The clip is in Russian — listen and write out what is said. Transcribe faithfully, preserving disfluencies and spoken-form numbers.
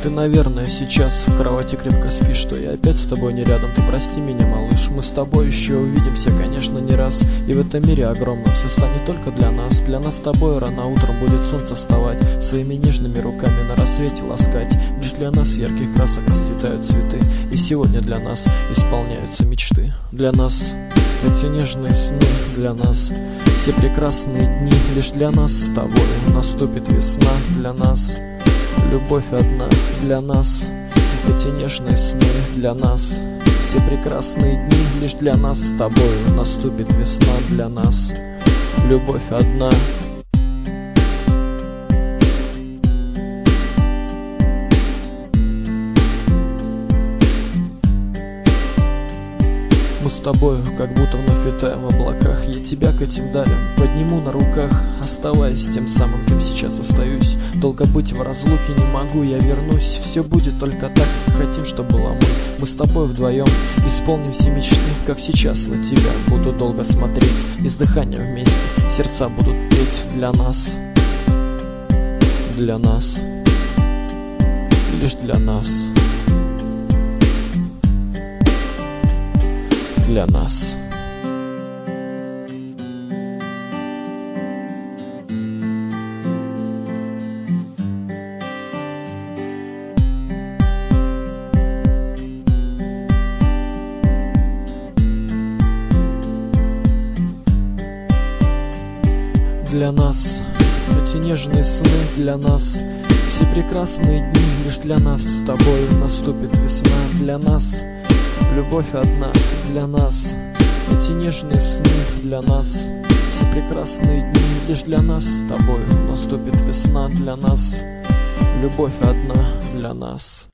Ты, наверное, сейчас в кровати крепко спишь, что я опять с тобой не рядом. Ты прости меня, малыш, мы с тобой еще увидимся, конечно, не раз. И в этом мире огромном все станет только для нас. Для нас с тобой рано утром будет солнце вставать, своими нежными руками на рассвете ласкать. Лишь для нас ярких красок расцветают цветы, и сегодня для нас исполняются мечты. Для нас эти нежные сны, для нас все прекрасные дни. Лишь для нас с тобой наступит весна. Для нас любовь одна, для нас эти нежные сны, для нас все прекрасные дни. Лишь для нас с тобой наступит весна. Для нас любовь одна. Мы с тобою как будто вновь витаем в облаках. Я тебя к этим далям подниму на руках, оставаясь тем самым, кем сейчас остаюсь. Долго быть в разлуке не могу, я вернусь. Все будет только так, как хотим, чтобы было мы. Мы с тобой вдвоем исполним все мечты, как сейчас на тебя буду долго смотреть. И с дыханием вместе сердца будут петь. Для нас, для нас, лишь для нас, для нас. Для нас эти нежные сны, для нас все прекрасные дни. Лишь для нас с тобой наступит весна. Для нас любовь одна, для нас эти нежные сны, для нас все прекрасные дни. Лишь для нас с тобой наступит весна. Для нас любовь одна, для нас.